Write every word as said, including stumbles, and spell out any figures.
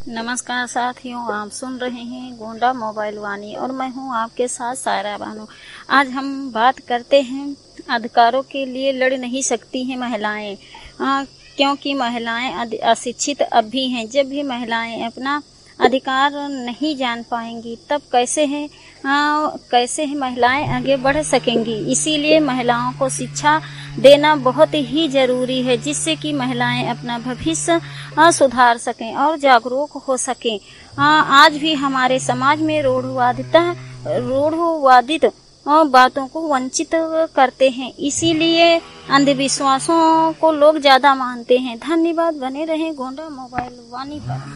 नमस्कार साथियों, आप सुन रहे हैं गोंडा मोबाइल वाणी और मैं हूं आपके साथ सायरा बानो। आज हम बात करते हैं अधिकारों के लिए लड़ नहीं सकती हैं महिलाएं, आ, क्योंकि महिलाएं अशिक्षित अब भी हैं। जब भी महिलाएं अपना अधिकार नहीं जान पाएंगी तब कैसे है आ, कैसे है महिलाएं आगे बढ़ सकेंगी। इसीलिए महिलाओं को शिक्षा देना बहुत ही जरूरी है, जिससे कि महिलाएं अपना भविष्य सुधार सकें और जागरूक हो सकें। आज भी हमारे समाज में रूढ़वादिता रूढ़वादित बातों को वंचित करते हैं, इसीलिए अंधविश्वासों को लोग ज्यादा मानते हैं। धन्यवाद। बने रहें गोंडा मोबाइल वाणी पर।